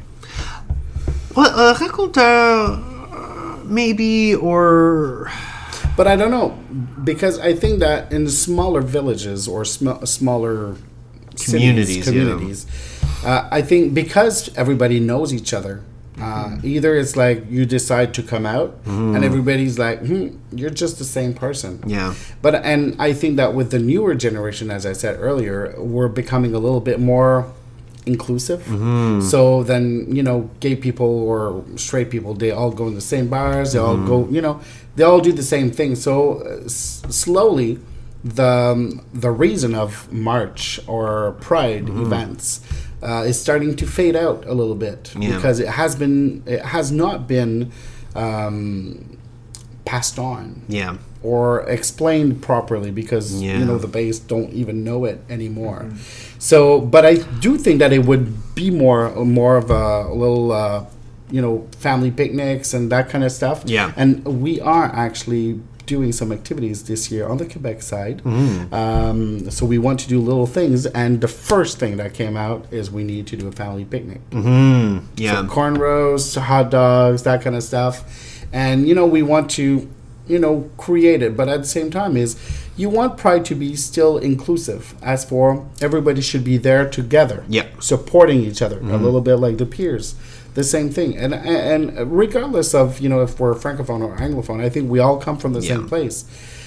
Well, uh, raconteur, uh, maybe, or But I don't know, because I think that in the smaller villages or sm- smaller Communities, cities, communities, uh, I think because everybody knows each other, uh, either it's like you decide to come out and everybody's like, hmm, you're just the same person. yeah, But and I think that with the newer generation, as I said earlier, we're becoming a little bit more inclusive. So then, you know, gay people or straight people, they all go in the same bars. They all go, you know, they all do the same thing. So uh, s- slowly, the um, the reason of March or Pride events uh, is starting to fade out a little bit Yeah. because it has been it has not been um, passed on yeah, or explained properly because Yeah. you know the base don't even know it anymore. So, but I do think that it would be more more of a little uh, you know family picnics and that kind of stuff. Yeah. And we are actually doing some activities this year on the Quebec side. Mm-hmm. Um, so we want to do little things, and the first thing that came out is we need to do a family picnic. mm, yeah, So corn roast, hot dogs, that kind of stuff. And, you know, we want to, you know, create it. But at the same time is you want Pride to be still inclusive. As for everybody should be there together. Yep. Supporting each other. A little bit like the peers. The same thing. And and regardless of, you know, if we're Francophone or Anglophone, I think we all come from the Yeah. same place.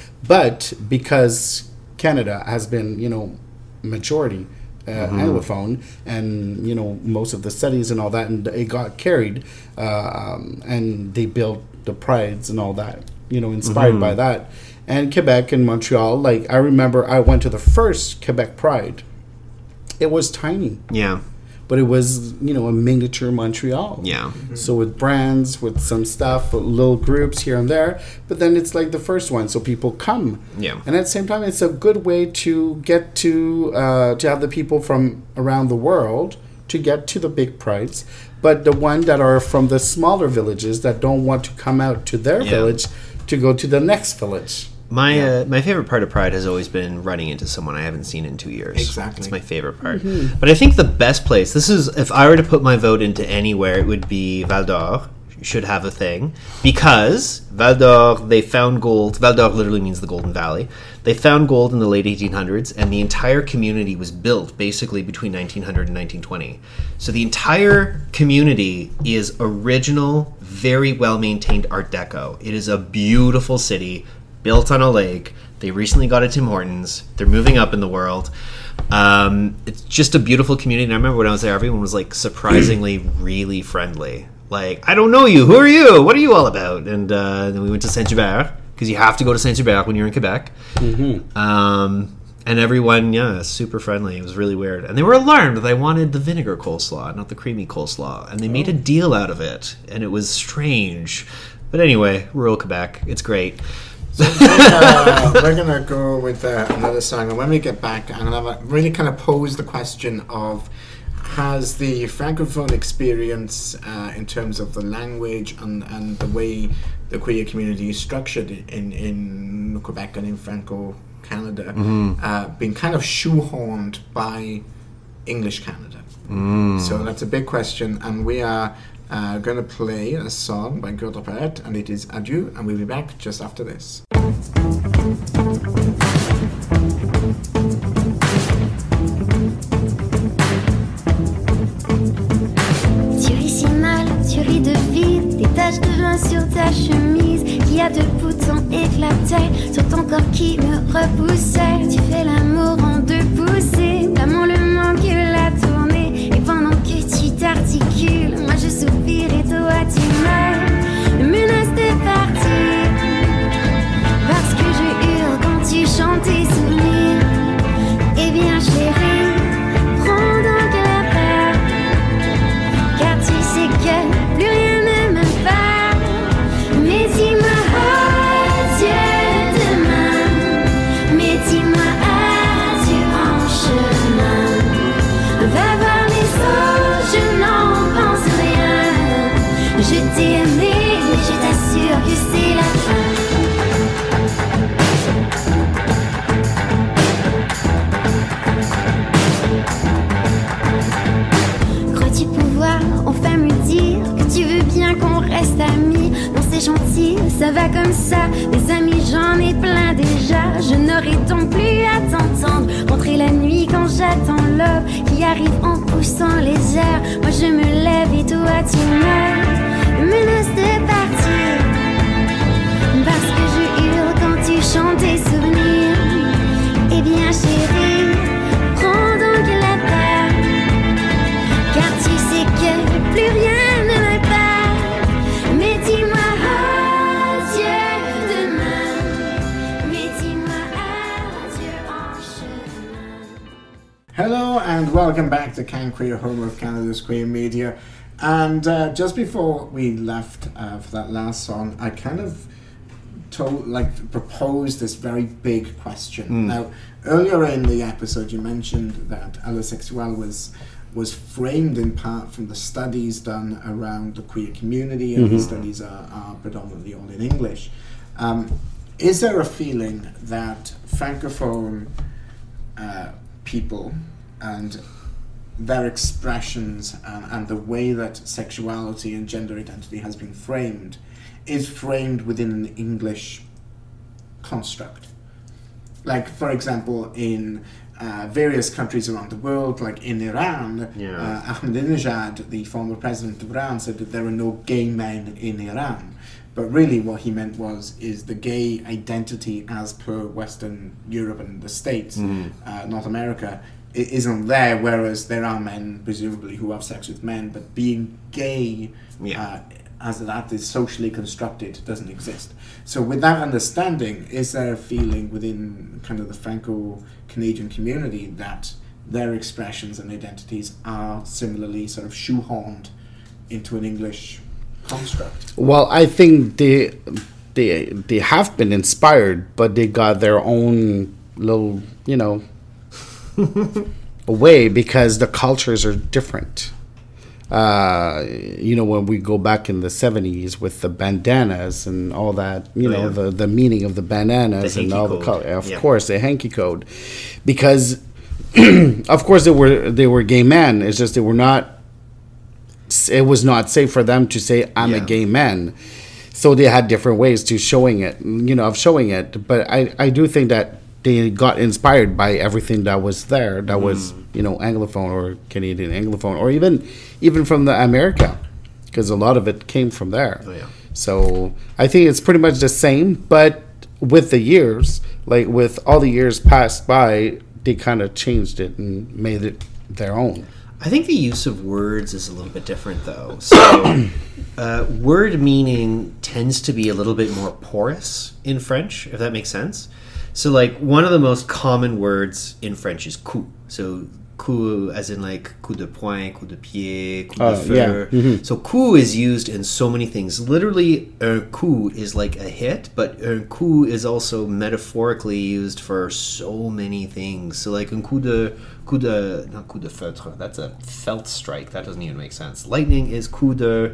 But because Canada has been, you know, majority uh, Anglophone, and you know most of the studies and all that, and it got carried, uh, um, and they built the prides and all that, you know, inspired by that. And Quebec and Montreal, like I remember, I went to the first Quebec Pride. It was tiny, yeah, but it was, you know, a miniature Montreal. yeah, So with brands, with some stuff, with little groups here and there, but then it's like the first one, so people come. Yeah. And at the same time, it's a good way to get to uh, to have the people from around the world to get to the big prides, but the one that are from the smaller villages that don't want to come out to their Yeah. village to go to the next village. My uh, my favorite part of Pride has always been running into someone I haven't seen in two years. Exactly. It's my favorite part. But I think the best place, this is, if I were to put my vote into anywhere, it would be Val d'Or. Should have a thing. Because Val d'Or, they found gold. Val d'Or literally means the Golden Valley. They found gold in the late eighteen hundreds, and the entire community was built basically between nineteen hundred and nineteen twenty. So the entire community is original, very well-maintained Art Deco. It is a beautiful city, built on a lake. They recently got a Tim Hortons. They're moving up in the world. Um, it's just a beautiful community. And I remember when I was there, everyone was like surprisingly really friendly. Like, I don't know you. Who are you? What are you all about? And uh, then we went to Saint-Hubert, because you have to go to Saint-Hubert when you're in Quebec. Mm-hmm. Um, and everyone, yeah, super friendly. It was really weird. And they were alarmed that I wanted the vinegar coleslaw, not the creamy coleslaw. And they made a deal out of it. And it was strange. But anyway, rural Quebec. It's great. uh, we're gonna go with uh, another song, and when we get back, I'm gonna have a, really kind of pose the question of: has the francophone experience, uh, in terms of the language and, and the way the queer community is structured in in Quebec and in Franco Canada, uh, been kind of shoehorned by English Canada? So that's a big question, and we are uh, going to play a song by Gilda Perret, and it is Adieu, and we'll be back just after this. Tu ris si mal, tu ris de vide, des taches de vin sur ta chemise, qui a deux boutons éclatés sur ton corps qui me repoussait. Tu fais l'amour en deux poussées, l'amour le manque la tournée, et pendant que tu t'articules, moi je soupire et toi tu meurs. Le menace de partir, parce que je hurle quand tu chantes tes souvenirs. Eh bien chérie, prends donc la peur, car tu sais que plus rien ne me va. Mais dis-moi, oh, ça. Des amis, j'en ai plein déjà. Je n'aurai donc plus à t'entendre rentrer la nuit quand j'attends l'aube qui arrive en poussant les airs. Moi je me lève et toi tu meurs, menace de partir parce que je hurle quand tu chantes tes souvenirs. Eh bien chérie, prends donc la part, car tu sais que plus rien ne me part. Mais dis-moi adieu demain, mais dis-moi adieu en chemin. Hello and welcome back to Can Queer, home of Canada's queer media. And uh, just before we left uh, for that last song, I kind of told, like, proposed this very big question. Mm. Now, earlier in the episode, you mentioned that Allosexual was was framed in part from the studies done around the queer community, and Mm-hmm. the studies are, are predominantly all in English. Um, is there a feeling that Francophone uh, people and their expressions and, and the way that sexuality and gender identity has been framed is framed within an English construct? Like, for example, in uh, various countries around the world, like in Iran, Yeah. uh, Ahmadinejad, the former president of Iran, said that there are no gay men in Iran. But really what he meant was, is the gay identity as per Western Europe and the States, uh, North America, it isn't there, whereas there are men, presumably, who have sex with men, but being gay, Yeah. uh, as that is socially constructed, doesn't exist. So with that understanding, is there a feeling within kind of the Franco-Canadian community that their expressions and identities are similarly sort of shoehorned into an English construct? Well, I think they they they have been inspired, but they got their own little, you know, way, because the cultures are different. Uh, you know, when we go back in the seventies with the bandanas and all that, you Oh, know, yeah. the, the meaning of the bananas The and hanky all the code. color, of Yeah. course, the hanky code, because of course they were they were gay men. It's just they were not. It was not safe for them to say I'm a Yeah. gay man, so they had different ways to showing it, you know, of showing it. But I I do think that they got inspired by everything that was there, that was, you know, Anglophone or Canadian Anglophone, or even even from the America, because a lot of it came from there. Oh, yeah. So I think it's pretty much the same, but with the years, like with all the years passed by, they kind of changed it and made it their own. I think the use of words is a little bit different, though. So, uh, word meaning tends to be a little bit more porous in French, if that makes sense. So, like, one of the most common words in French is coup. So, coup as in, like, coup de poing, coup de pied, coup de Uh, feu. yeah. Mhm. So, coup is used in so many things. Literally, un coup is like a hit, but un coup is also metaphorically used for so many things. So, like, un coup de... Coup de... Not coup de feutre. That's a felt strike. That doesn't even make sense. Lightning is coup de...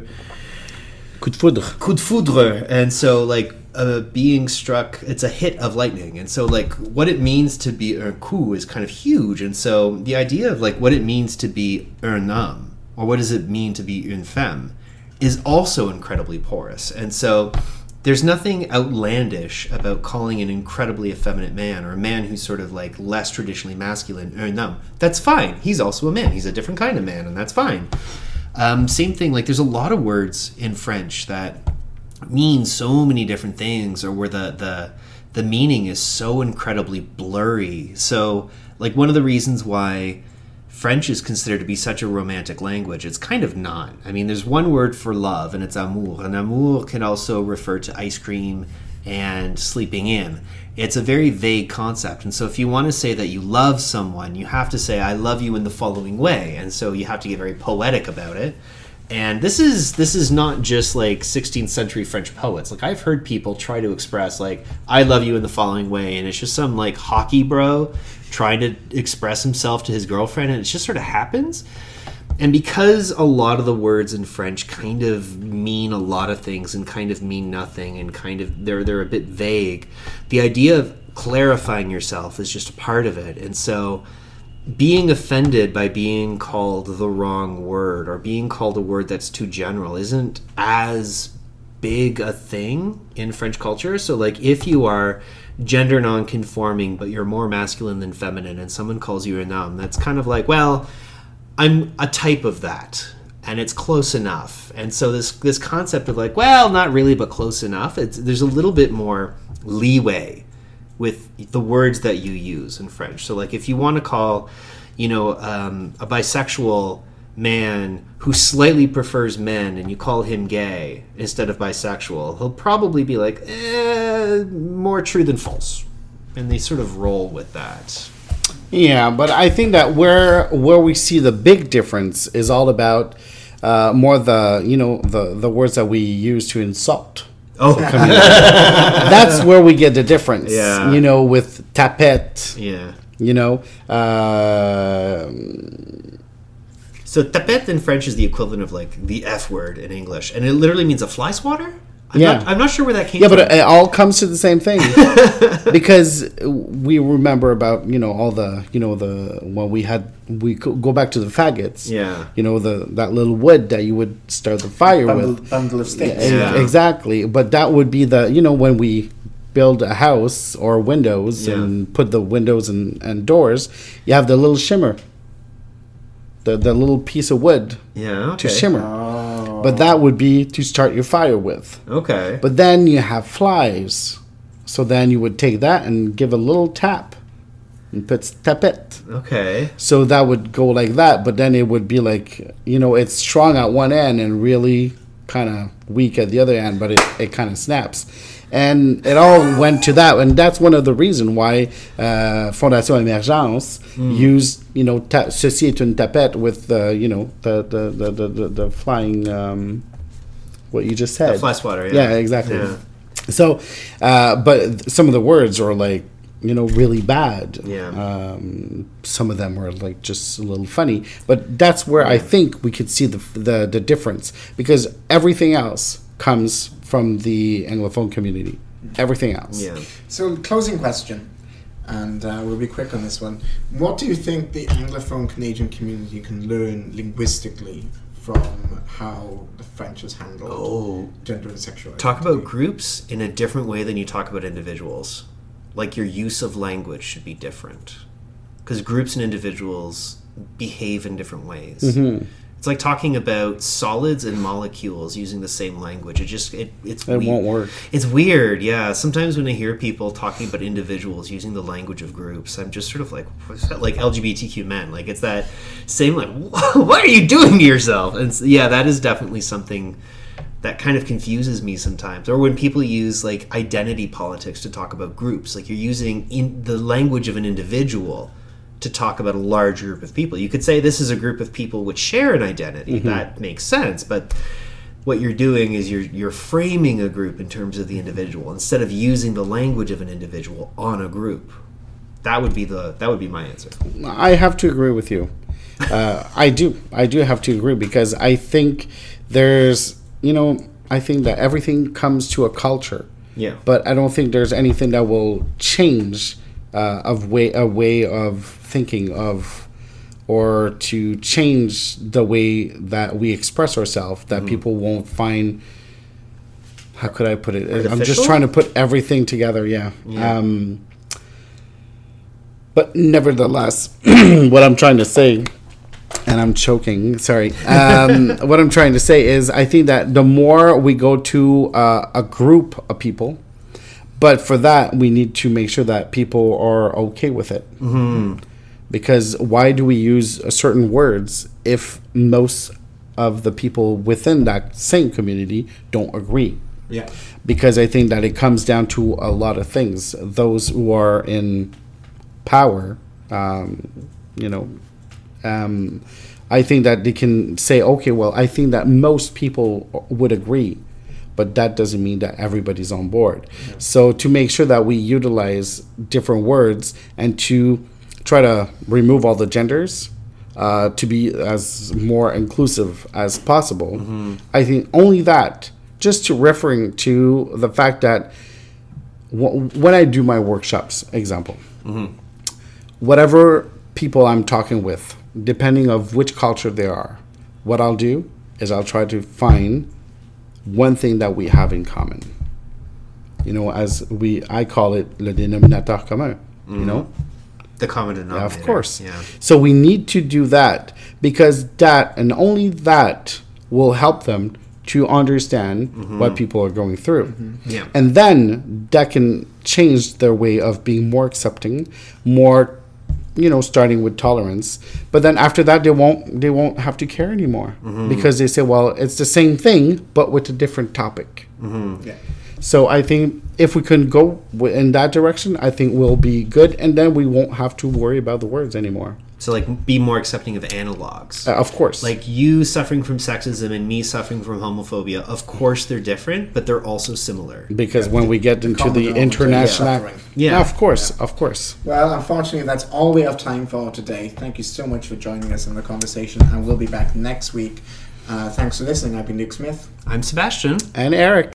Coup de foudre. coup de foudre, and so like uh, being struck, it's a hit of lightning, and so like what it means to be un coup is kind of huge, and so the idea of like what it means to be un homme, or what does it mean to be une femme, is also incredibly porous, and so there's nothing outlandish about calling an incredibly effeminate man, or a man who's sort of like less traditionally masculine, un homme. That's fine. He's also a man. He's a different kind of man, and that's fine. Um, same thing, like there's a lot of words in French that mean so many different things, or where the, the the meaning is so incredibly blurry. So like one of the reasons why French is considered to be such a romantic language, it's kind of not. I mean, there's one word for love, and it's amour. And amour can also refer to ice cream and sleeping in. It's a very vague concept. And so if you want to say that you love someone, you have to say, I love you in the following way. And so you have to get very poetic about it. And this is this is not just like sixteenth century French poets. Like I've heard people try to express like, I love you in the following way. And it's just some like hockey bro trying to express himself to his girlfriend. And it just sort of happens. And because a lot of the words in French kind of mean a lot of things and kind of mean nothing and kind of they're they're a bit vague, the idea of clarifying yourself is just a part of it. And so being offended by being called the wrong word or being called a word that's too general isn't as big a thing in French culture. So like if you are gender non-conforming but you're more masculine than feminine and someone calls you un homme, that's kind of like, well, I'm a type of that and it's close enough. And so this this concept of like, well, not really but close enough, it's, there's a little bit more leeway with the words that you use in French. So like if you want to call, you know, um, a bisexual man who slightly prefers men and you call him gay instead of bisexual, he'll probably be like, eh, more true than false. And they sort of roll with that. Yeah, but I think that where where we see the big difference is all about uh, more the, you know, the, the words that we use to insult. Oh, that's where we get the difference. Yeah. You know, with tapette. Yeah. You know, uh, so tapette in French is the equivalent of like the F word in English, and it literally means a fly swatter. I'm yeah, not, I'm not sure where that came yeah, from. but it, it all comes to the same thing because we remember about, you know, all the, you know, the when we had we go back to the faggots. Yeah, you know, the that little wood that you would start the fire bundle, with. Bundle of sticks. Yeah, Yeah. exactly. But that would be the, you know, when we build a house or windows Yeah. and put the windows and, and doors, you have the little shimmer, the the little piece of wood yeah, okay. to shimmer. Oh. But that would be to start your fire with. Okay, But then you have flies, so then you would take that and give a little tap and put tapette. okay, So that would go like that, but then it would be like, you know, it's strong at one end and really kind of weak at the other end, but it, it kind of snaps. And it all went to that, and that's one of the reasons why uh, Fondation Emergence Mm. used, you know, ta- ceci est une tapette with the, you know, the the the the, the, the flying, um, what you just said. the fly swatter. Yeah, Yeah, exactly. Yeah. So, uh, but some of the words are like, you know, really bad. Yeah. Um, some of them were like just a little funny, but that's where I think we could see the the the difference, because everything else comes from the Anglophone community. Everything else. Yeah. So, closing question, and uh, we'll be quick on this one. What do you think the Anglophone Canadian community can learn linguistically from how the French has handled Oh. gender and sexuality? Talk about groups in a different way than you talk about individuals. Like your use of language should be different, because groups and individuals behave in different ways. Mm-hmm. It's like talking about solids and molecules using the same language. It just it it's It we- won't work. It's weird, yeah. Sometimes when I hear people talking about individuals using the language of groups, I'm just sort of like, what's that? Like L G B T Q men. Like it's that same like, what are you doing to yourself? And s- yeah, that is definitely something that kind of confuses me sometimes. Or when people use like identity politics to talk about groups, like you're using in the language of an individual to talk about a large group of people. You could say this is a group of people which share an identity. That makes sense, but what you're doing is you're you're framing a group in terms of the individual instead of using the language of an individual on a group. That would be the that would be my answer. I have to agree with you. Uh, I do. I do have to agree, because I think there's, you know, I think that everything comes to a culture. Yeah. But I don't think there's anything that will change uh, of way a way of thinking of, or to change the way that we express ourselves, that people won't find. How could I put it? I'm just Artificial? trying to put everything together. Yeah. Yeah. Um, but nevertheless, what I'm trying to say, and I'm choking, sorry. Um, what I'm trying to say is, I think that the more we go to uh, a group of people, but for that, we need to make sure that people are okay with it. Mm-hmm. Because why do we use uh, certain words if most of the people within that same community don't agree? Yeah. Because I think that it comes down to a lot of things. Those who are in power, um, you know, um, I think that they can say, okay, well, I think that most people would agree, but that doesn't mean that everybody's on board. Yeah. So to make sure that we utilize different words and to try to remove all the genders, uh, to be as more inclusive as possible, mm-hmm. I think only that, just to referring to the fact that w- when I do my workshops, example, mm-hmm. whatever people I'm talking with, depending of which culture they are, what I'll do is I'll try to find one thing that we have in common. You know, as we, I call it le dénominateur commun. Mm-hmm. You know, the common denominator. Yeah, of course. Yeah. So we need to do that because that and only that will help them to understand mm-hmm. what people are going through. Mm-hmm. Yeah. And then that can change their way of being more accepting, more, you know, starting with tolerance. But then after that, they won't they won't have to care anymore mm-hmm. because they say, well, it's the same thing but with a different topic. Mm-hmm. Yeah. So I think if we can go in that direction, I think we'll be good, and then we won't have to worry about the words anymore. So, like, be more accepting of analogs. Uh, of course. Like, you suffering from sexism and me suffering from homophobia, of course they're different, but they're also similar. Because yeah, when we get into the international... Yeah, yeah, of course, yeah. of course. Well, unfortunately, that's all we have time for today. Thank you so much for joining us in the conversation, and we'll be back next week. Uh, thanks for listening. I've been Luke Smith. I'm Sebastian. And Eric.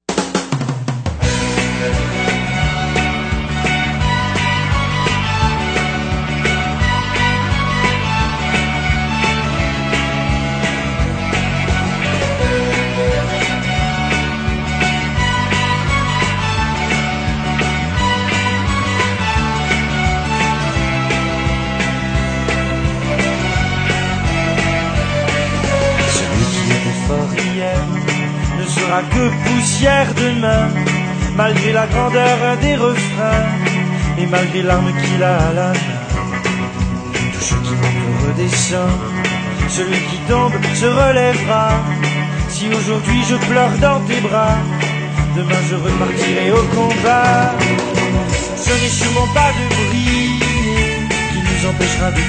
Que poussière demain, malgré la grandeur des refrains et malgré l'arme qu'il a à la main. Tout ce qui monte redescend, celui qui tombe se relèvera. Si aujourd'hui je pleure dans tes bras, demain je repartirai au combat. Ce n'est sûrement pas de briller qui nous empêchera de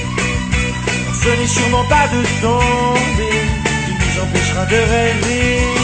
tomber. Ce n'est sûrement pas de tomber qui nous empêchera de rêver.